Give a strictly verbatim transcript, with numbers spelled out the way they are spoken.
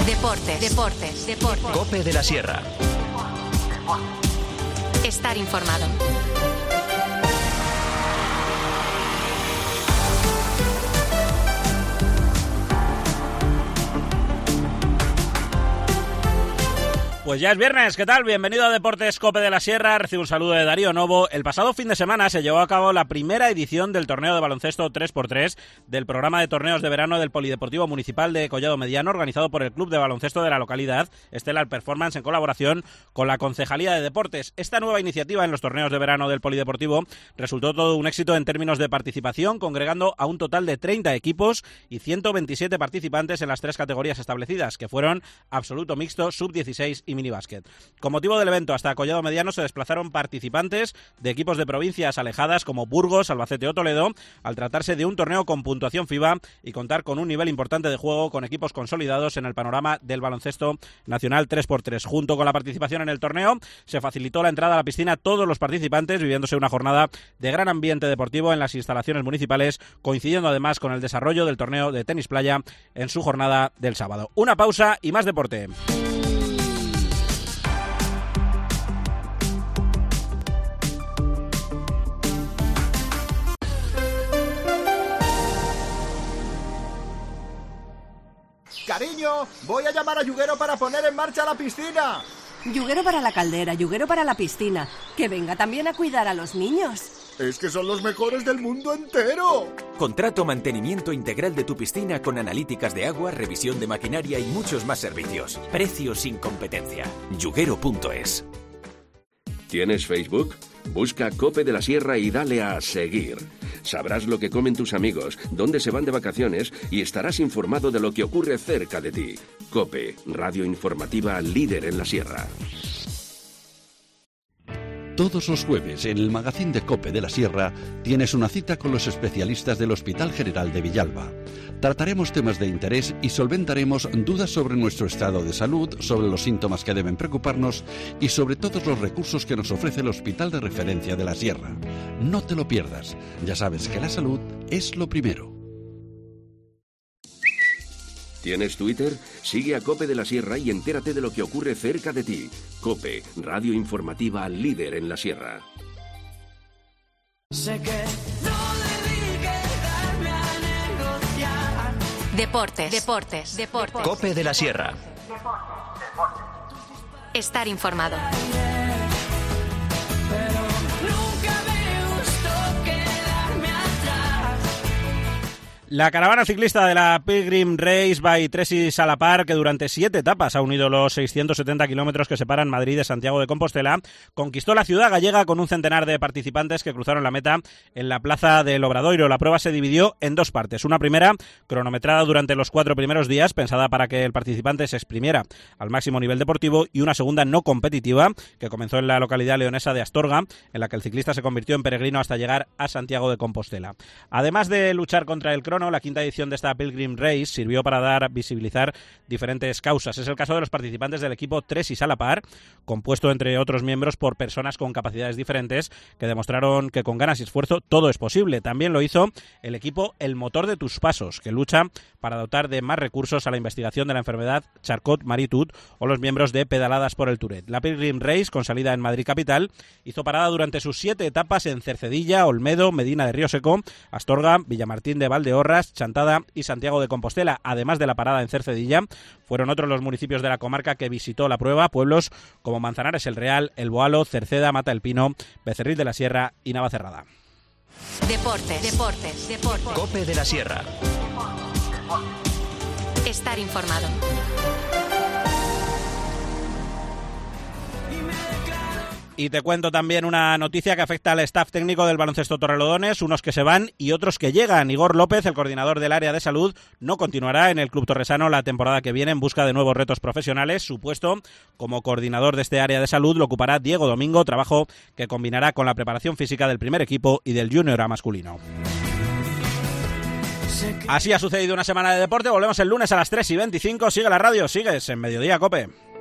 Deportes, deportes, deportes. COPE de la Sierra. Estar informado. Pues ya es viernes, ¿qué tal? Bienvenido a Deportes COPE de la Sierra, recibo un saludo de Darío Novo. El pasado fin de semana se llevó a cabo la primera edición del torneo de baloncesto tres por tres del programa de torneos de verano del Polideportivo Municipal de Collado Mediano, organizado por el Club de Baloncesto de la localidad, Stellar Performance, en colaboración con la Concejalía de Deportes. Esta nueva iniciativa en los torneos de verano del Polideportivo resultó todo un éxito en términos de participación, congregando a un total de treinta equipos y ciento veintisiete participantes en las tres categorías establecidas, que fueron absoluto mixto, sub dieciséis y minibásquet. Con motivo del evento, hasta Collado Mediano se desplazaron participantes de equipos de provincias alejadas como Burgos, Albacete o Toledo, al tratarse de un torneo con puntuación FIBA y contar con un nivel importante de juego con equipos consolidados en el panorama del baloncesto nacional tres por tres. Junto con la participación en el torneo, se facilitó la entrada a la piscina a todos los participantes, viviéndose una jornada de gran ambiente deportivo en las instalaciones municipales, coincidiendo además con el desarrollo del torneo de tenis playa en su jornada del sábado. Una pausa y más deporte. Cariño, voy a llamar a Yuguero para poner en marcha la piscina. Yuguero para la caldera, Yuguero para la piscina. Que venga también a cuidar a los niños. Es que son los mejores del mundo entero. Contrato mantenimiento integral de tu piscina con analíticas de agua, revisión de maquinaria y muchos más servicios. Precios sin competencia. Yuguero punto es. ¿Tienes Facebook? Busca COPE de la Sierra y dale a seguir. Sabrás lo que comen tus amigos, dónde se van de vacaciones y estarás informado de lo que ocurre cerca de ti. COPE, radio informativa líder en la Sierra. Todos los jueves, en el magazín de COPE de la Sierra, tienes una cita con los especialistas del Hospital General de Villalba. Trataremos temas de interés y solventaremos dudas sobre nuestro estado de salud, sobre los síntomas que deben preocuparnos y sobre todos los recursos que nos ofrece el Hospital de Referencia de la Sierra. No te lo pierdas. Ya sabes que la salud es lo primero. ¿Tienes Twitter? Sigue a COPE de la Sierra y entérate de lo que ocurre cerca de ti. COPE, radio informativa líder en la Sierra. Sé que no debí quedarme a negociar. Deportes, deportes, deportes. COPE de la Sierra. Estar informado. La caravana ciclista de la Pilgrim Race by Tresis a la Par, que durante siete etapas ha unido los seiscientos setenta kilómetros que separan Madrid de Santiago de Compostela, conquistó la ciudad gallega con un centenar de participantes que cruzaron la meta en la plaza del Obradoiro. La prueba se dividió en dos partes. Una primera, cronometrada durante los cuatro primeros días, pensada para que el participante se exprimiera al máximo nivel deportivo, y una segunda no competitiva, que comenzó en la localidad leonesa de Astorga, en la que el ciclista se convirtió en peregrino hasta llegar a Santiago de Compostela. Además de luchar contra el crono, la quinta edición de esta Pilgrim Race sirvió para dar visibilizar diferentes causas. Es el caso de los participantes del equipo Tresis a la Par, compuesto entre otros miembros por personas con capacidades diferentes que demostraron que con ganas y esfuerzo todo es posible. También lo hizo el equipo El Motor de Tus Pasos, que lucha para dotar de más recursos a la investigación de la enfermedad Charcot-Marie-Tooth, o los miembros de Pedaladas por el Tourette. La Pilgrim Race, con salida en Madrid capital, hizo parada durante sus siete etapas en Cercedilla, Olmedo, Medina de Río Seco, Astorga, Villamartín de Valdeorras, Chantada y Santiago de Compostela. Además de la parada en Cercedilla, fueron otros los municipios de la comarca que visitó la prueba, pueblos como Manzanares el Real, El Boalo, Cerceda, Mata el Pino, Becerril de la Sierra y Navacerrada. Deportes, deportes, deportes. COPE de la Sierra. Estar informado. Y te cuento también una noticia que afecta al staff técnico del baloncesto Torrelodones, unos que se van y otros que llegan. Igor López, el coordinador del área de salud, no continuará en el club torresano la temporada que viene en busca de nuevos retos profesionales. Su puesto como coordinador de este área de salud lo ocupará Diego Domingo, trabajo que combinará con la preparación física del primer equipo y del junior A masculino. Así ha sucedido una semana de deporte. Volvemos el lunes a las tres y veinticinco. Sigue la radio, sigues en Mediodía COPE.